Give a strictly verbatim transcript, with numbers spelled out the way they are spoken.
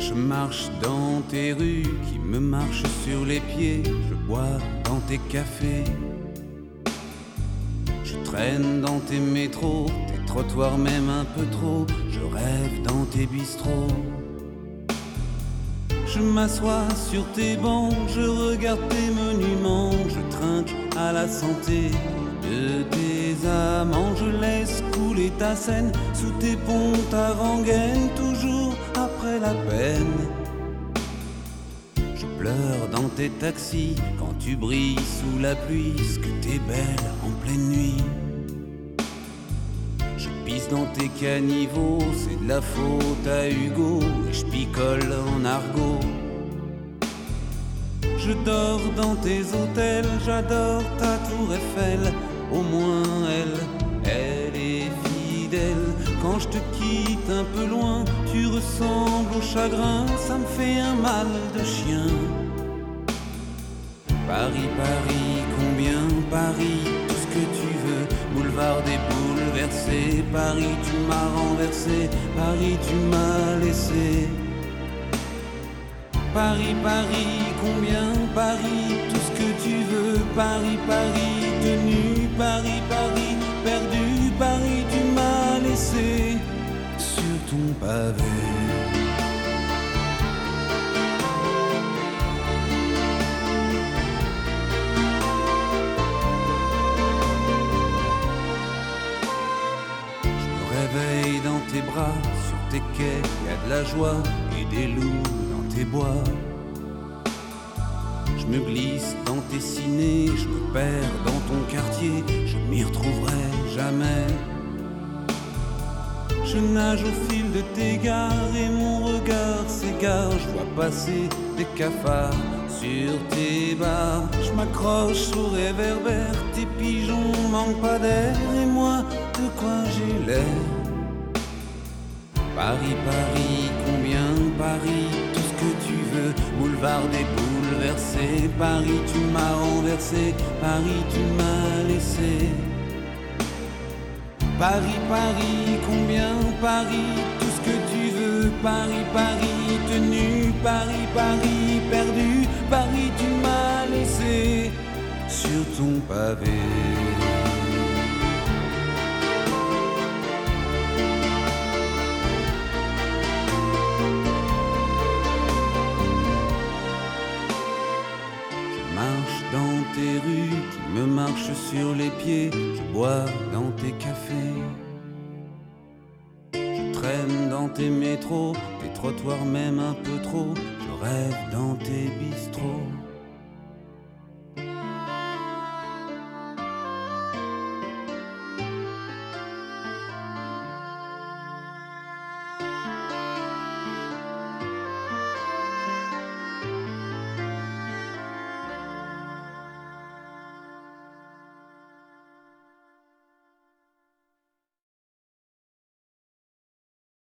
Je marche dans tes rues qui me marchent sur les pieds. Je bois dans tes cafés. Je traîne dans tes métros, tes trottoirs même un peu trop. Je rêve dans tes bistrots. Je m'assois sur tes bancs, je regarde tes monuments. Je trinque à la santé de tes amants. Je laisse couler ta scène sous tes ponts, ta rengaine, toujours après la peine. Je pleure dans tes taxis quand tu brilles sous la pluie, ce que t'es belle en pleine nuit. Je pisse dans tes caniveaux, c'est de la faute à Hugo, et je picole en argot. Je dors dans tes hôtels, j'adore ta tour Eiffel. Au moins elle, elle est fidèle. Quand je te quitte un peu loin, tu ressembles au chagrin. Ça me fait un mal de chien. Paris, Paris, combien Paris, tout ce que tu veux. Boulevard des bouleversés, Paris tu m'as renversé, Paris tu m'as laissé. Paris, Paris, combien Paris, tout ce que tu veux. Paris, Paris, tenu, Paris, Paris, perdu, Paris, tu m'as laissé sur ton pavé. Je me réveille dans tes bras, sur tes quais, y a de la joie et des loups dans tes bois. Je me glisse dans tes cinés, je me perds dans ton quartier, je m'y retrouverai jamais. Je nage au fil de tes gares et mon regard s'égare. Je vois passer des cafards sur tes bars. Je m'accroche au réverbère, tes pigeons manquent pas d'air. Et moi, de quoi j'ai l'air? Paris, Paris, combien Paris, tout ce que tu veux. Boulevard des bouleversés, Paris tu m'as renversé, Paris tu m'as laissé. Paris, Paris, combien Paris, tout ce que tu veux. Paris, Paris, tenu, Paris, Paris, perdu, Paris tu m'as laissé sur ton pavé. Dans tes rues qui me marchent sur les pieds, je bois dans tes cafés. Je traîne dans tes métros, tes trottoirs même un peu trop. Je rêve dans tes bistrots.